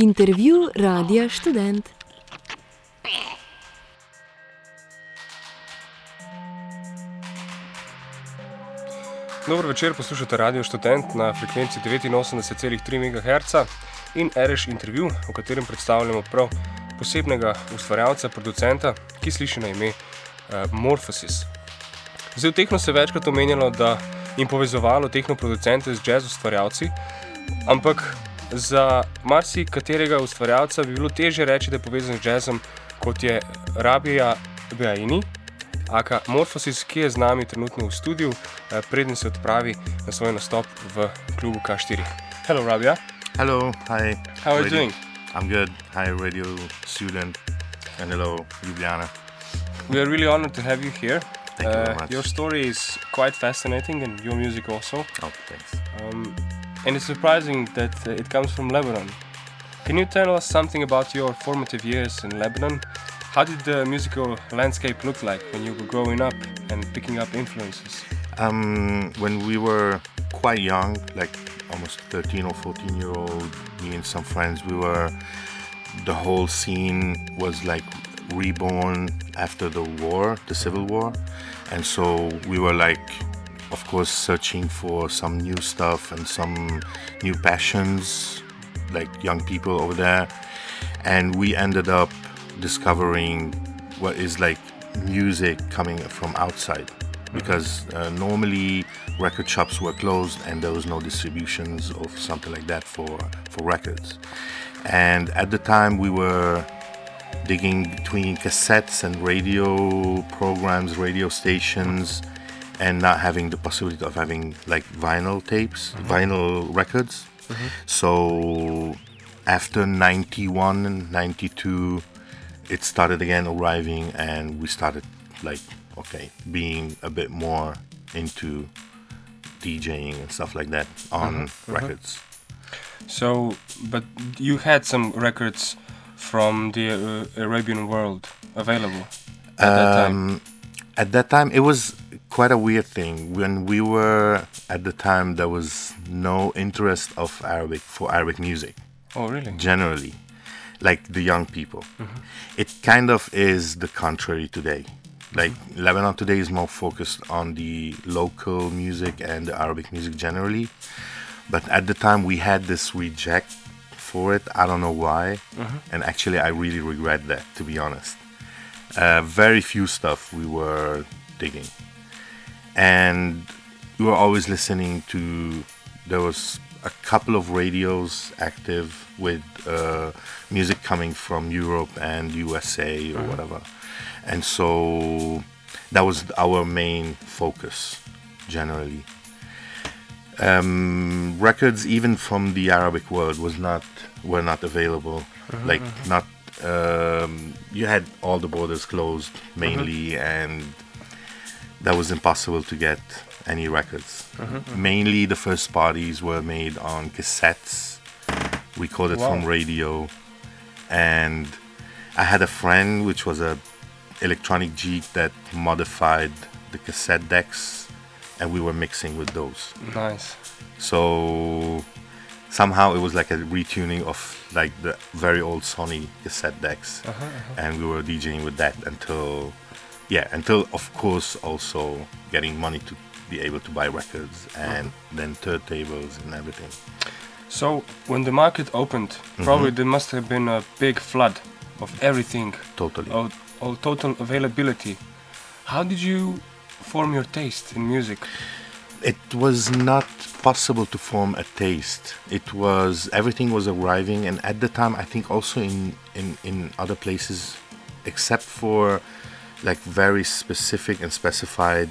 Intervju Radia Študent. Dobro večer, poslušate Radio Študent na frekvenci 89,3 MHz in RŠ intervju, v katerem predstavljamo prav posebnega ustvarjalca, producenta, ki sliši na ime Morphosis. Zdaj v tehno se je večkrat omenjalo, da jim povezovalo tehno producente z jazz ustvarjalci, ampak za marsikaterega ustvarjalca bi bilo težje reči, da je povezan z jazzom, kot je Rabia Beaini, aka Morphosis, ki je z nami trenutno v studiu, preden se odpravi na svoj nastop v klubu K4. Hello, Rabia. Hello, hi. How are you doing? I'm good. Hi, radio student. And hello, Ljubljana. We are really honored to have you here. Thank you very much. Your story is quite fascinating, and your music also. Oh, thanks. And it's surprising that it comes from Lebanon. Can you tell us something about your formative years in Lebanon? How did the musical landscape look like when you were growing up and picking up influences? When we were quite young, like almost 13 or 14-year-old, me and some friends, the whole scene was like reborn after the war, the Civil War. And so we were like, of course, searching for some new stuff and some new passions, like young people over there. And we ended up discovering what is like music coming from outside, because normally record shops were closed and there was no distributions or something like that for records. And at the time we were digging between cassettes and radio programs, radio stations, and not having the possibility of having like vinyl tapes, vinyl records. So after 91 and 92, it started again arriving, and we started like, okay, being a bit more into DJing and stuff like that on records. So, but you had some records from the Arabian world available at that time? At that time, it was quite a weird thing. When we were at the time, there was no interest of Arabic music. Oh, really? Generally, like the young people. It kind of is the contrary today. Like Lebanon today is more focused on the local music and the Arabic music generally. But at the time we had this reject for it. I don't know why. And actually I really regret that, to be honest. Very few stuff we were digging. And we were always listening to, there was a couple of radios active with music coming from Europe and USA or whatever. And so that was our main focus generally. Records even from the Arabic world were not available. Like not you had all the borders closed mainly, and that was impossible to get any records. Mainly the first parties were made on cassettes, recorded from radio, and I had a friend which was a electronic geek that modified the cassette decks, and we were mixing with those. Nice. So somehow it was like a retuning of like the very old Sony cassette decks, and we were DJing with that until of course also getting money to be able to buy records and then turntables and everything. So when the market opened, probably there must have been a big flood of everything. Totally. Total availability. How did you form your taste in music? It was not possible to form a taste. It was, everything was arriving, and at the time I think also in other places, except for like very specific and specified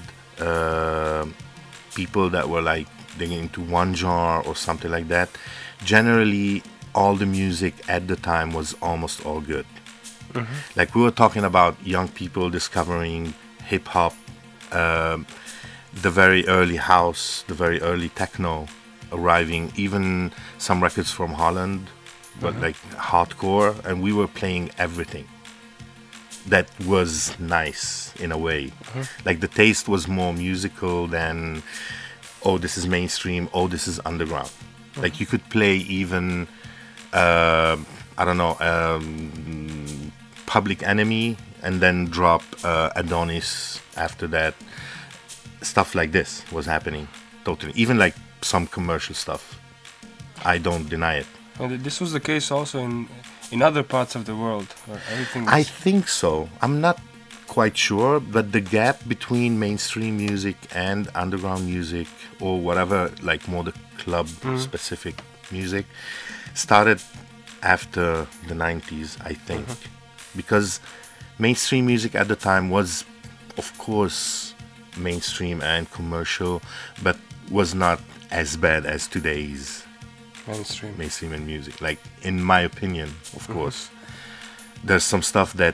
people that were like digging into one genre or something like that, generally all the music at the time was almost all good. Like we were talking about young people discovering hip-hop, the very early house, the very early techno arriving, even some records from Holland, but like hardcore, and we were playing everything. That was nice in a way. Like the taste was more musical than, oh, this is mainstream, oh, this is underground. Like you could play even I don't know, Public Enemy, and then drop Adonis after that. Stuff like this was happening totally. Even like some commercial stuff. I don't deny it. And this was the case also in other parts of the world, where everything was... I think so. I'm not quite sure, but the gap between mainstream music and underground music, or whatever, like more the club specific music, started after the 90s, I think. Because mainstream music at the time was, of course, mainstream and commercial, but was not as bad as today's mainstream and music. Like, in my opinion, of course. There's some stuff that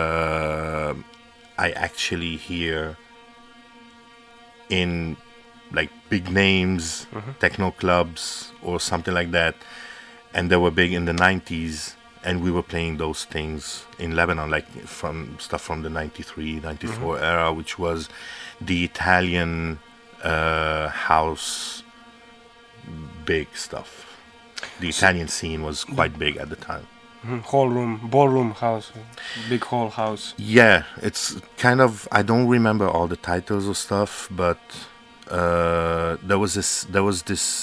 I actually hear in like big names, techno clubs or something like that, and they were big in the 90s, and we were playing those things in Lebanon, like from stuff from the 93, 94 era, which was the Italian house big stuff. The Italian scene was quite big at the time. Ballroom house, big hall house. Yeah, it's kind of, I don't remember all the titles of stuff, but there was this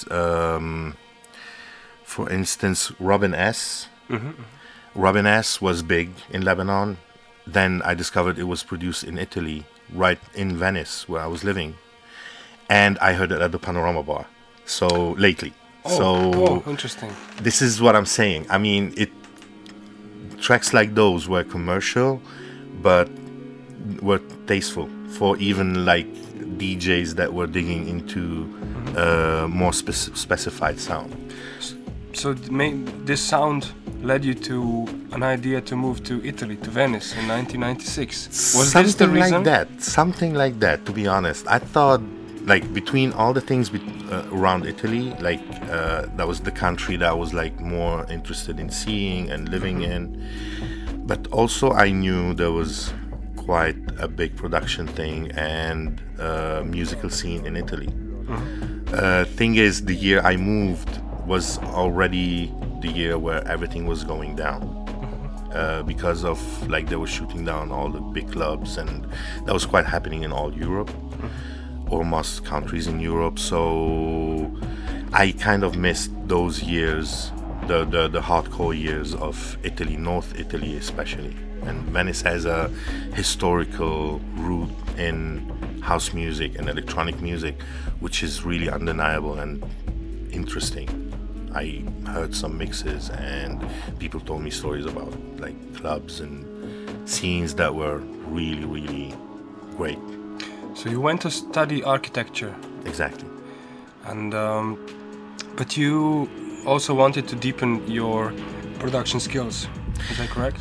for instance, Robin S. Robin S was big in Lebanon. Then I discovered it was produced in Italy, right in Venice, where I was living, and I heard it at the Panorama Bar. So lately. Oh, interesting. This is what I'm saying. I mean, tracks like those were commercial, but were tasteful for even like DJs that were digging into more specified sound. So this sound led you to an idea to move to Italy, to Venice in 1996. Was this the reason? Something like that, to be honest. I thought, like, between all the things around Italy, like that was the country that I was like more interested in seeing and living in. But also I knew there was quite a big production thing and musical scene in Italy. Thing is, the year I moved was already the year where everything was going down. Because of, like, they were shooting down all the big clubs, and that was quite happening in all Europe. Or most countries in Europe, so I kind of missed those years, the hardcore years of Italy, North Italy especially. And Venice has a historical root in house music and electronic music, which is really undeniable and interesting. I heard some mixes, and people told me stories about like clubs and scenes that were really, really great. So you went to study architecture. Exactly. And but you also wanted to deepen your production skills. Is that correct?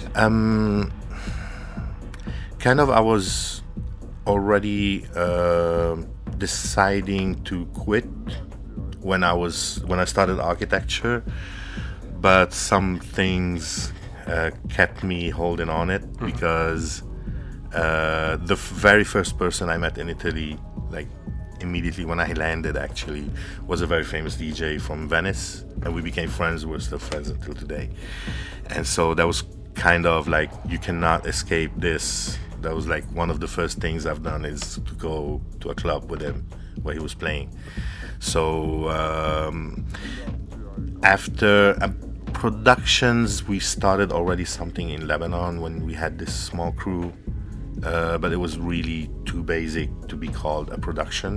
Kind of. I was already deciding to quit when I started architecture, but some things kept me holding on it because. The very first person I met in Italy, like immediately when I landed actually, was a very famous DJ from Venice, and we became friends. We're still friends until today. And so that was kind of like, you cannot escape this. That was like one of the first things I've done, is to go to a club with him where he was playing. So after productions, we started already something in Lebanon when we had this small crew. But it was really too basic to be called a production.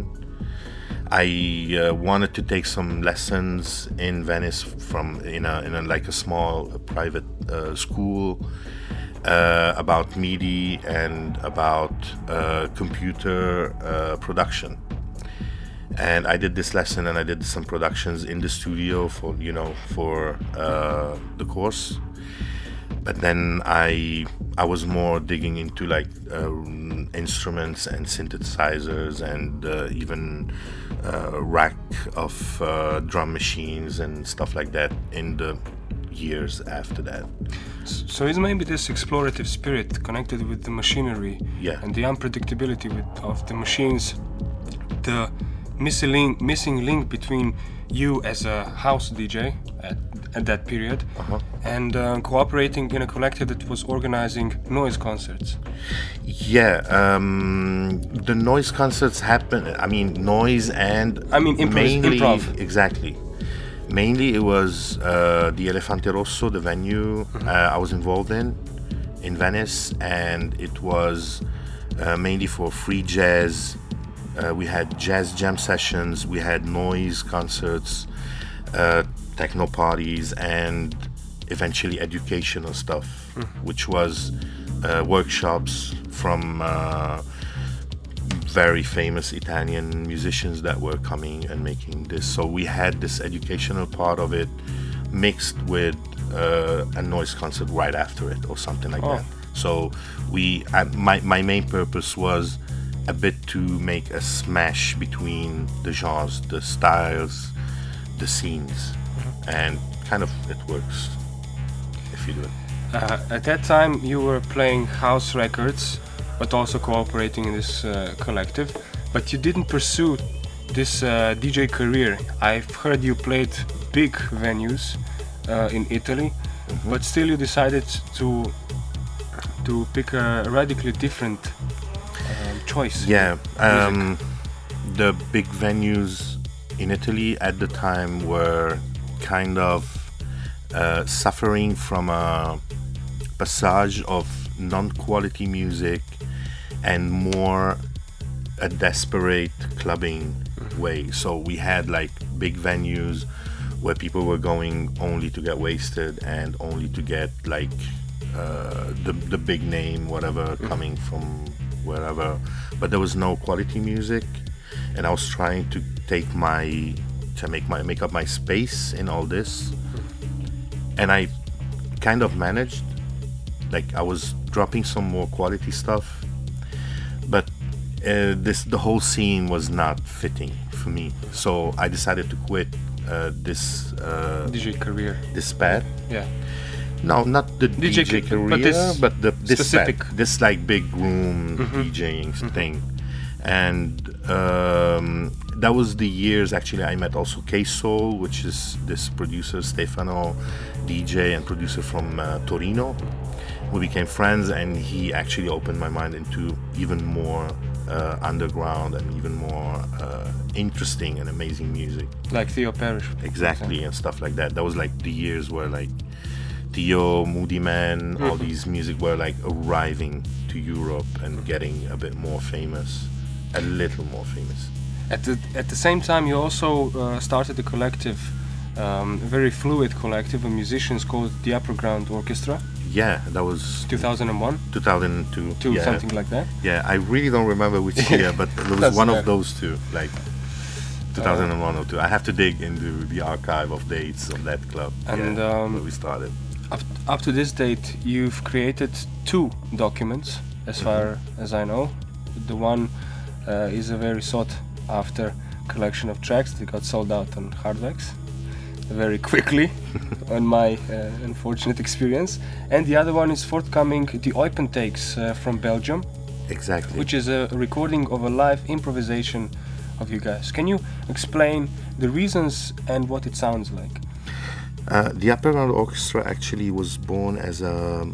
I wanted to take some lessons in Venice in a small private school about MIDI and about computer production. And I did this lesson, and I did some productions in the studio for the course. But then I was more digging into like instruments and synthesizers and even rack of drum machines and stuff like that in the years after that. So is maybe this explorative spirit connected with the machinery and the unpredictability of the machines, the missing link between you as a house DJ at that period and cooperating in a collective that was organizing noise concerts. Yeah, the noise concerts happen. I mean, noise and mainly improv. Exactly. Mainly, it was the Elefante Rosso, the venue I was involved in Venice, and it was mainly for free jazz. We had jazz jam sessions, we had noise concerts, techno parties, and eventually educational stuff, which was workshops from very famous Italian musicians that were coming and making this. So we had this educational part of it mixed with a noise concert right after it or something like that. So my main purpose was a bit to make a smash between the genres, the styles, the scenes, and kind of it works if you do it. At that time, you were playing house records, but also cooperating in this collective. But you didn't pursue this DJ career. I've heard you played big venues in Italy, but still you decided to pick a radically different choice. Yeah, the big venues in Italy at the time were kind of suffering from a passage of non-quality music and more a desperate clubbing way. So we had like big venues where people were going only to get wasted and only to get like the big name, whatever, coming from wherever, but there was no quality music, and I was trying to make up my space in all this, and I kind of managed. Like I was dropping some more quality stuff, but the whole scene was not fitting for me. So I decided to quit this DJ career. This path. Yeah. No, not the DJ career, but this specific, this like big room DJing thing, and that was the years actually I met also K-Soul, which is this producer Stefano, DJ and producer from Torino. We became friends, and he actually opened my mind into even more underground and even more interesting and amazing music, like Theo Parrish. Exactly, and stuff like that. That was like the years where like Theo, Moody Man, all these music were like arriving to Europe and getting a bit more famous, a little more famous. At the same time, you also started a collective, a very fluid collective of musicians called the Upper Ground Orchestra. Yeah, that was 2001? 2002. Yeah. Something like that. Yeah, I really don't remember which year, but it was one of those two, like 2001 or 2. I have to dig into the archive of dates of that club and where we started. Up to this date, you've created 2 documents, as far as I know. The one is a very sought-after collection of tracks that got sold out on Hardwax very quickly, on my unfortunate experience. And the other one is forthcoming, the Eupen Takes from Belgium. Exactly. Which is a recording of a live improvisation of you guys. Can you explain the reasons and what it sounds like? The Upper Ground Orchestra actually was born as a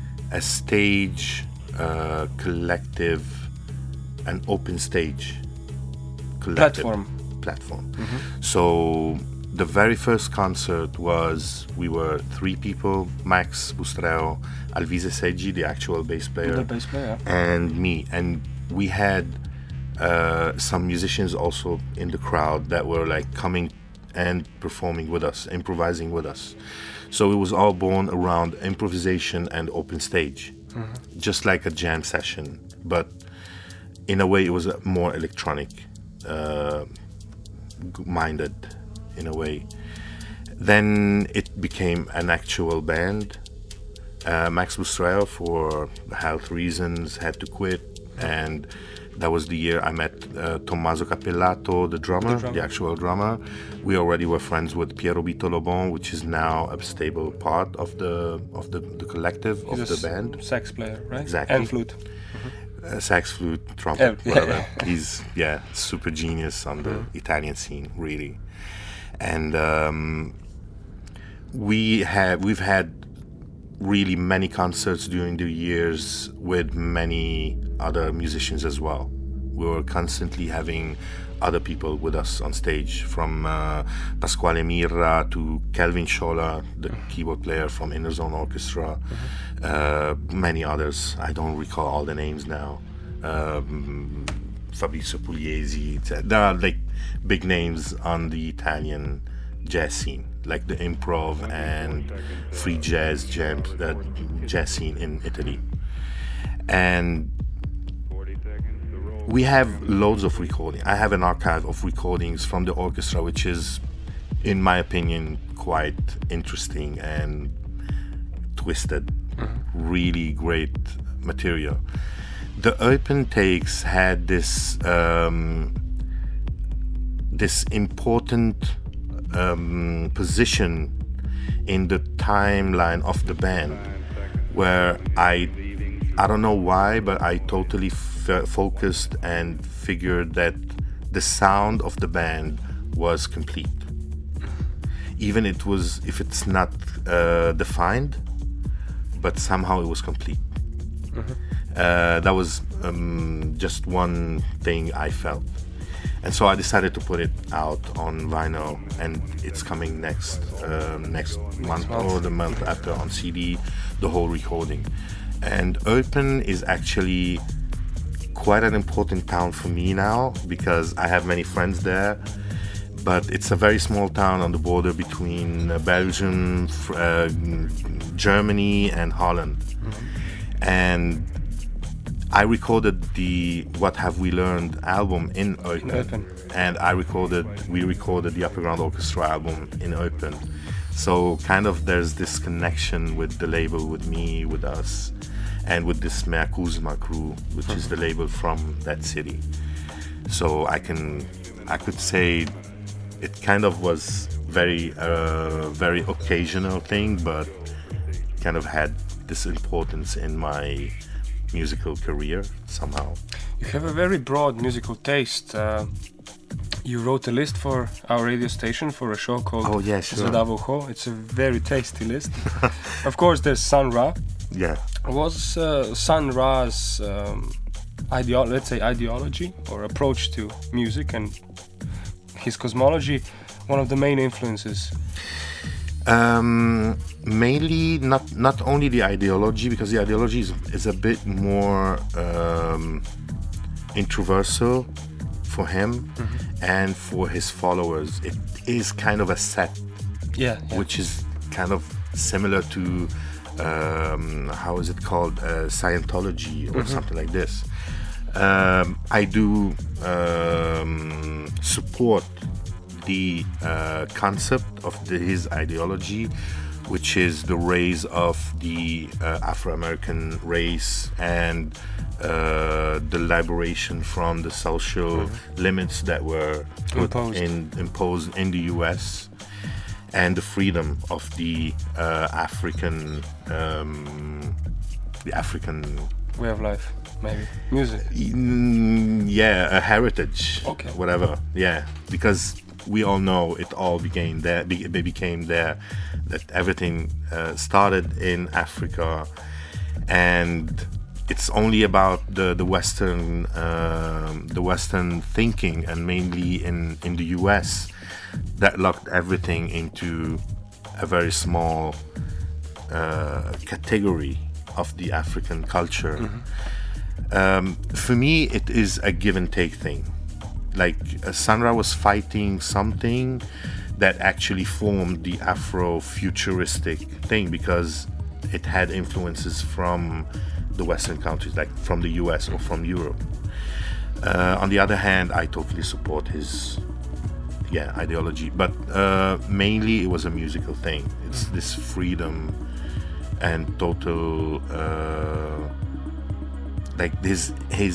stage collective, an open stage collective platform. So the very first concert we were 3 people: Max Bustreo, Alvise Seggi, the actual bass player, and me. And we had some musicians also in the crowd that were like coming and performing with us, improvising with us. So it was all born around improvisation and open stage, just like a jam session, but in a way it was more electronic minded in a way. Then it became an actual band. Max Bustreo, for health reasons, had to quit, and that was the year I met Tommaso Cappellato, the drummer, the actual drummer. We already were friends with Piero Bitolobon, which is now a stable part of the collective, of the band. Sax player, right? Exactly. And flute. Sax, flute, trumpet, whatever. He's super genius on the Italian scene, really. And we've had really many concerts during the years with many other musicians as well. We were constantly having other people with us on stage, from Pasquale Mirra to Kelvin Scholler, the keyboard player from Inner Zone Orchestra, many others. I don't recall all the names now. Fabrizio Pugliesi. There are like big names on the Italian jazz scene, like the improv and free jazz scene in Italy. And we have loads of recording. I have an archive of recordings from the orchestra, which is, in my opinion, quite interesting and twisted. Really great material. The open takes had this important position in the timeline of the band, where I don't know why, but I totally focused and figured that the sound of the band was complete, even if it's not defined, but somehow it was complete. That was just one thing I felt, and so I decided to put it out on vinyl, and it's coming next month or the month after on CD, the whole recording. And Eupen is actually quite an important town for me now, because I have many friends there, but it's a very small town on the border between Belgium, Germany and Holland. And I recorded the What Have We Learned album in Eupen, and we recorded the Upper Ground Orchestra album in Eupen. So kind of there's this connection with the label, with me, with us, and with this Mea Kuzma crew, which is the label from that city. So I could say it kind of was very occasional thing, but kind of had this importance in my musical career somehow. You have a very broad musical taste. You wrote a list for our radio station for a show called Zvedavo Ho. It's a very tasty list. Of course, there's Sun Ra. Yeah. Was Sun Ra's ideology or approach to music and his cosmology one of the main influences? Mainly not only the ideology, because the ideology is a bit more introversial for him and for his followers. It is kind of a set, which is kind of similar to how is it called, Scientology or something like this. I do support the concept of his ideology, which is the raise of the Afro-American race and the liberation from the social limits that were imposed in the US, and the freedom of the African way of life, maybe music. A heritage. Okay. Whatever. Yeah, because we all know it all became there. That everything started in Africa, and it's only about the Western thinking, and mainly in the US, that locked everything into a very small category of the African culture. For me, it is a give and take thing. Like Sun Ra was fighting something that actually formed the Afro-futuristic thing, because it had influences from the Western countries, like from the US or from Europe. On the other hand, I totally support his ideology, but mainly it was a musical thing. It's this freedom and total his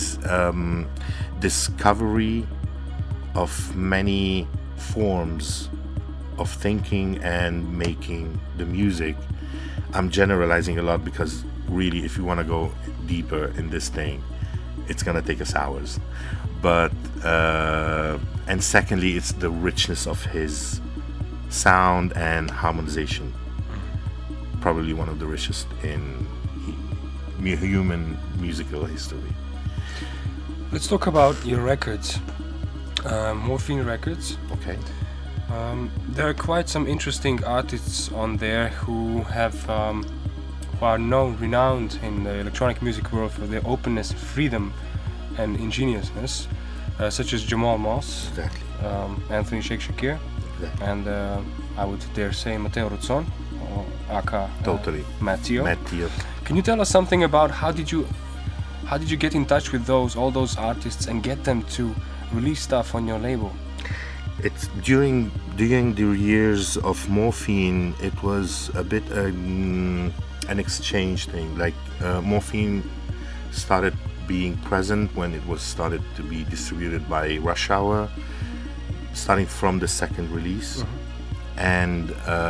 discovery of many forms of thinking and making the music. I'm generalizing a lot, because really, if you want to go deeper in this thing, it's gonna take us hours. But and secondly, it's the richness of his sound and harmonization. Probably one of the richest in human musical history. Let's talk about your records, Morphine Records. Okay. There are quite some interesting artists on there who are renowned in the electronic music world for their openness, freedom, and ingeniousness, such as Jamal Moss, Exactly. Anthony Sheikh Shakir, Exactly. and I would dare say Matteo Ruzzon, or aka Totally. Matteo. Matteo. Can you tell us something about how did you get in touch with all those artists and get them to release stuff on your label? It's during the years of Morphine, it was a bit an exchange thing. Like Morphine started being present when it was started to be distributed by Rush Hour, starting from the second release, and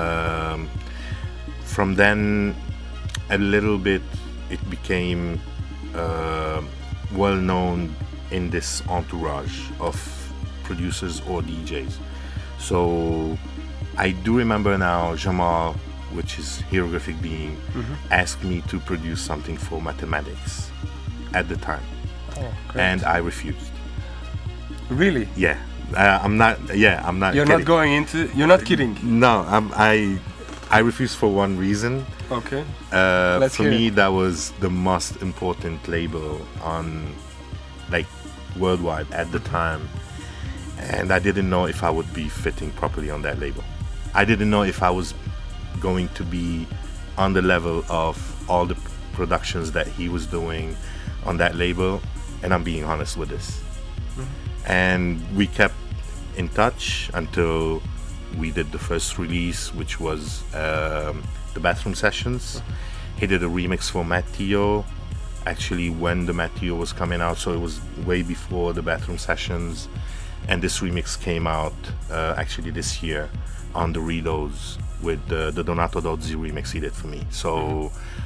from then a little bit it became well known in this entourage of producers or DJs. So I do remember now Jamal, which is Hieroglyphic Being, asked me to produce something for Mathematics at the time. Oh, great. And I refused. Really? Yeah. I'm not You're kidding. not going into. You're not kidding. No, I refused for one reason. Okay. For hear me, it. that was the most important label on, like, worldwide at the time, and I didn't know if I would be fitting properly on that label. I didn't know if I was going to be on the level of all the productions that he was doing on that label, and I'm being honest with this. And we kept in touch until we did the first release, which was the Bathroom Sessions. He did a remix for Matteo, actually when the Matteo was coming out, so it was way before the Bathroom Sessions, and this remix came out actually this year on the Ridos with the Donato Dozzi remix he did for me. So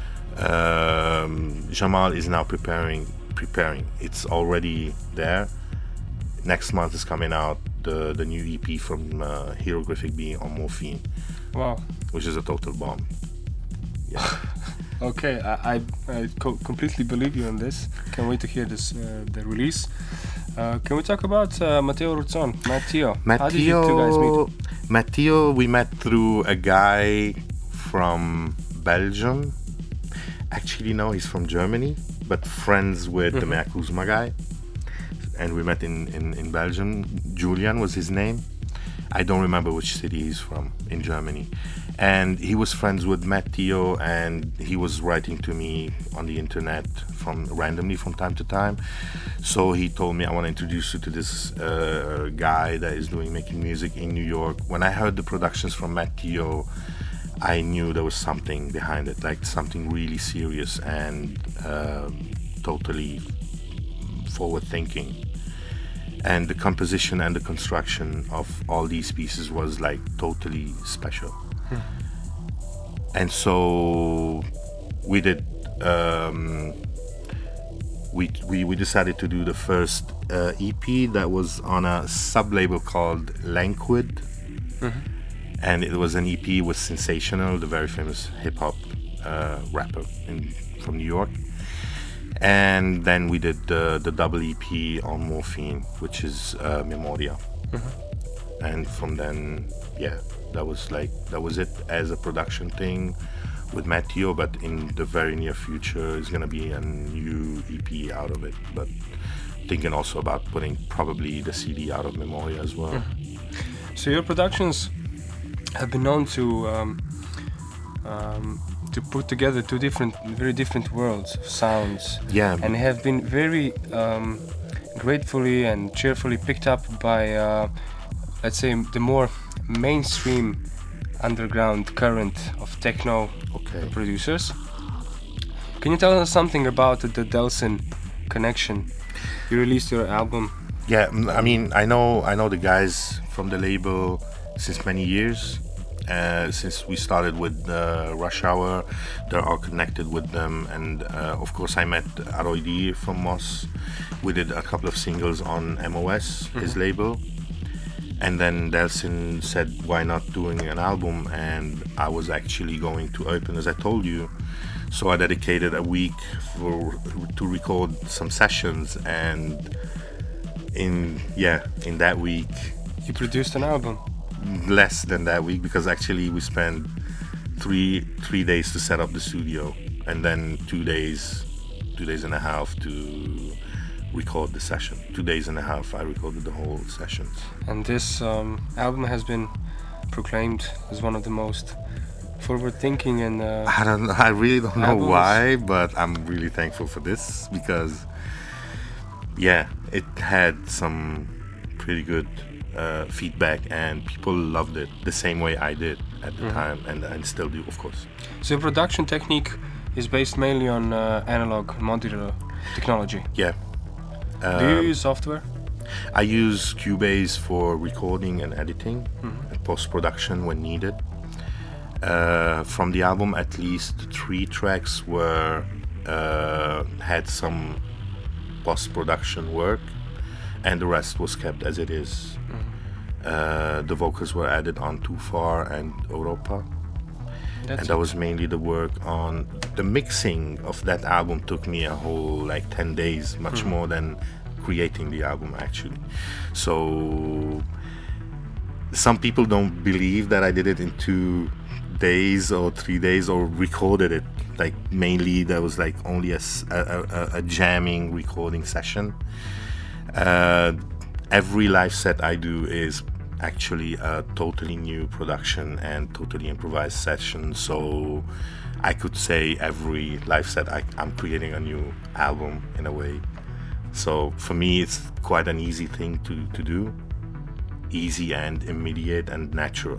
Jamal is now preparing. It's already there. Next month is coming out the new EP from Hieroglyphic Being on Morphine, Wow. which is a total bomb. Yeah. Okay, I completely believe you on this. Can't wait to hear this the release. Can we talk about Matteo Ruzzon? Matteo. How did you two guys meet? Matteo, we met through a guy from Belgium. Actually, no, he's from Germany, but friends with the Mea Kuzma guy. And we met in Belgium. Julian was his name. I don't remember which city he's from in Germany. And he was friends with Matteo, and he was writing to me on the internet randomly from time to time. So he told me, I want to introduce you to this guy that is making music in New York. When I heard the productions from Matteo, I knew there was something behind it, like something really serious and totally forward-thinking. And the composition and the construction of all these pieces was like totally special. And so we did. We decided to do the first EP that was on a sub-label called Lanquid, and it was an EP with Sensational, the very famous hip-hop rapper from New York. And then we did the double EP on Morphine, which is Memoria. And from then, yeah, that was it as a production thing with Matteo, but in the very near future is gonna be a new EP out of it. But thinking also about putting probably the CD out of Memoria as well. So your productions have been known to put together two very different worlds of sounds. Yeah. And have been very gratefully and cheerfully picked up by, let's say, the more mainstream underground current of techno producers. Can you tell us something about the Delsin connection? You released your album. Yeah, I mean, I know the guys from the label since many years. Since we started with Rush Hour, they're all connected with them, and of course I met Aroidi from Moss. We did a couple of singles on MOS, his label, And then Delsin said, why not doing an album? And I was actually going to open, as I told you. So I dedicated a week to record some sessions, and in that week... You produced an album? Less than that week, because actually we spent three days to set up the studio, and then 2 days and a half to record the session. 2 days and a half I recorded the whole session. And this album has been proclaimed as one of the most forward-thinking and I really don't know albums. why, but I'm really thankful for this, because it had some pretty good feedback, and people loved it the same way I did at the time, and still do, of course. So your production technique is based mainly on analog modular technology. Yeah. Do you use software? I use Cubase for recording and editing, and post-production when needed. From the album, at least 3 tracks had some post-production work, and the rest was kept as it is. The vocals were added on Too Far and Europa. And that was mainly the work on the mixing of that album. Took me a whole 10 days, much more than creating the album actually. So some people don't believe that I did it in 2 days or 3 days, or recorded it. Mainly there was only a jamming recording session. Every live set I do is actually a totally new production and totally improvised session, so I could say every live set I'm creating a new album in a way. So for me it's quite an easy thing to do, easy and immediate and natural.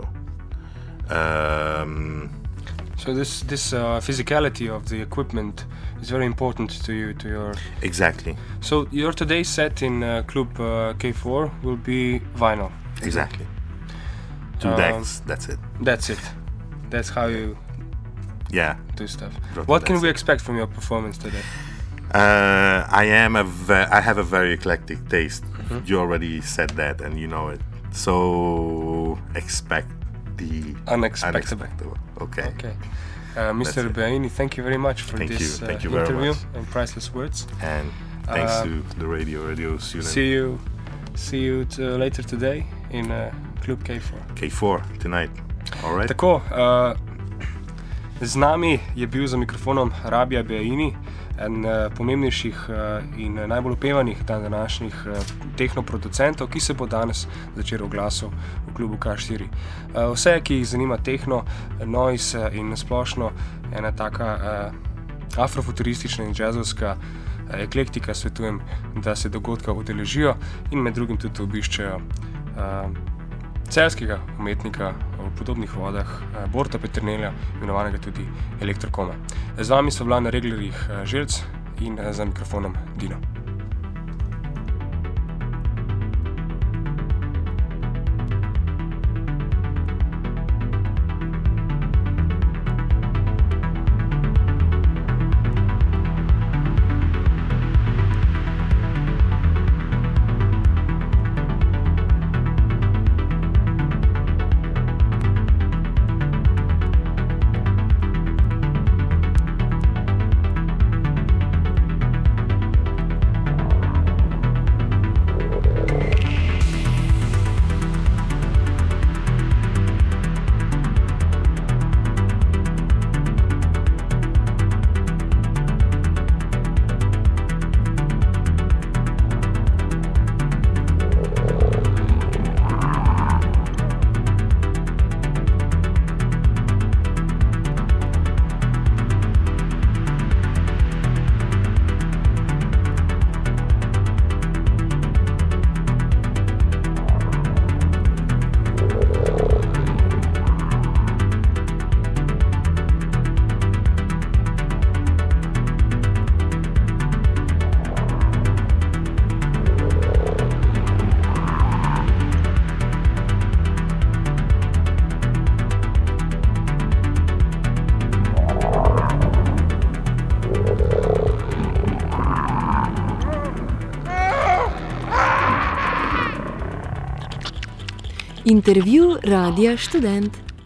So this physicality of the equipment is very important to you, to your... Exactly. So your today's set in Club K4 will be vinyl. Exactly. 2 decks, that's it. That's it. That's how you do stuff. What can we expect from your performance today? I have a very eclectic taste. You already said that, and you know it. So expect the unexpected. Okay. Mr. Beaini, thank you very much for this interview and priceless words. And thanks to the Radio student. See you later today in Club K4. K4 tonight. All right. Tako, z nami je bil za mikrofonom Rabia Beaini, en pomembnejših in najbolj opevanih današnjih tehnoproducentov, ki se bo danes začel oglasil v klubu K4. Vse, ki jih zanima tehno, noise in splošno ena taka afrofuturistična in jazzovska eklektika, svetujem, da se dogodka udeležijo in med drugim tudi obiščejo celjskega umetnika v podobnih vodah, Borta Peternelja, imenovanega tudi Elektrokoma. Z vami so bila na reglerjih Želc in za mikrofonom Dino. Intervju Radia Študent.